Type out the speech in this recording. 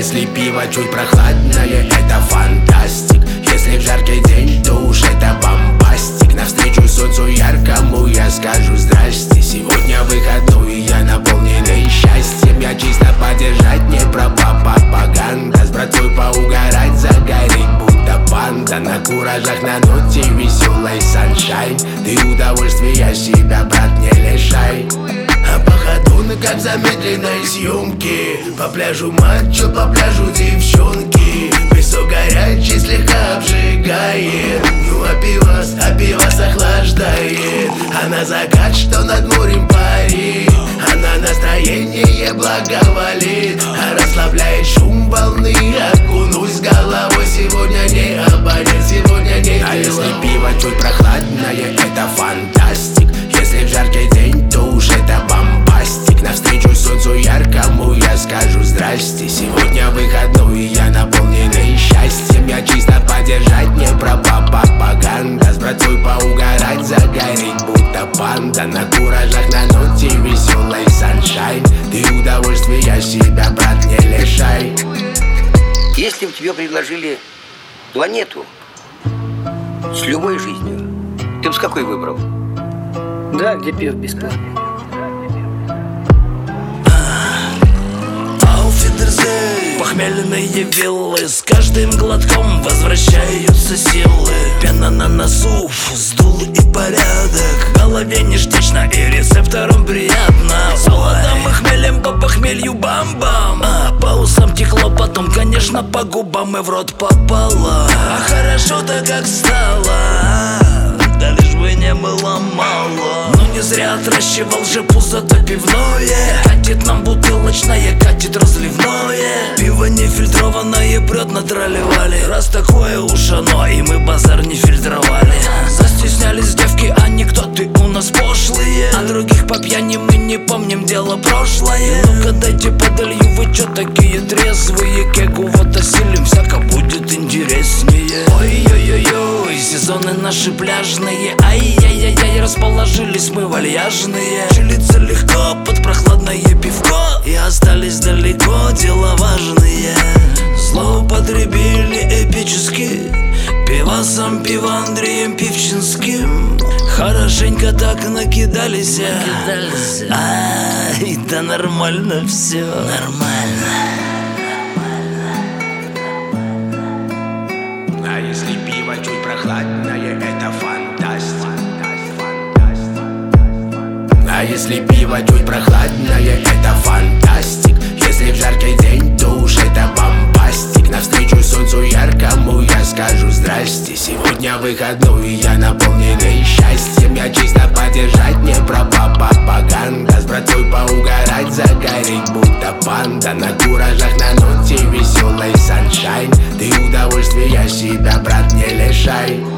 если пиво чуть прохладное, это фантастик. Если в жаркий день, то уж это бомбастик. Навстречу солнцу яркому я скажу здрасте. Сегодня выходной, я наполненный счастьем. Я чисто поддержать, не про пропаганда. С братвой поугарать, загореть, будто панда. На куражах, на ноте веселой саншайн. Ты удовольствия себя, брат, не лишай. А по ходу, как в замедленной съемке, по пляжу мачо, по пляжу девчонки. Песок горячий слегка обжигает, ну а пивас охлаждает. А на закат, что над морем парит, она настроение благоволит. А расслабляет шум волны, окунусь головой. Сегодня не обонять, сегодня не дело. А если пиво чуть прохладное, это фантастик. Если в жаркий день, то уж это бомбастик. Навстречу солнцу яркому я скажу здрасте. Сегодня выходной, я наполненный счастьем. Я чисто поддержать, не про пропаганда. С братвой поугарать, загореть, будто панда. На куражах, на ноте веселой саншайн. Ты удовольствия себя, брат, не лишай. Если бы тебе предложили планету с любой жизнью, ты бы с какой выбрал? Да, где пиво бесплатно. Похмельные виллы, с каждым глотком возвращаются силы. Пена на носу, сдул и порядок. В голове ништячно и рецепторам приятно. Солодом и хмелем по похмелью бам-бам. По усам текло, потом, конечно, по губам и в рот попало. А хорошо-то как стало, да лишь бы не было мало. Но не зря отращивал же пузо-то пивное. Катит нам бутылочное, катит разливное. Пиво нефильтрованное прет на тролливали. Раз такое уж оно, и мы базар не фильтровали. Застеснялись девки, анекдоты у нас пошлые. А других по пьяни мы не помним, дело прошлое. Ну-ка дайте подолью, вы чё такие трезвые? Кегу вот осилим, всяко будет интереснее. Ой-ой-ой-ой, сезоны наши пляжные. Ай-яй-яй-яй, расположились мы вальяжные. Чилиться легко под прохладное пивко, и остались далеко дела важные. Злоупотребили эпически пивасом, пивандреем Пивчинским. Хорошенько так накидались. Ай, да нормально все. Нормально. А если пиво чуть прохладное, это фантастик. А если пиво чуть прохладное, это фантастик. Если в жаркий день, то уж это бомбастик. Навстречу солнцу яркому я скажу здрасте. Сегодня выходной, я наполненный счастьем. Я чисто поддержать, не про пропаганда. С братвой поугарать, загореть, будто панда. На куражах, на ноте веселой саншайн. Ты удовольствия себя, брат, не лишай.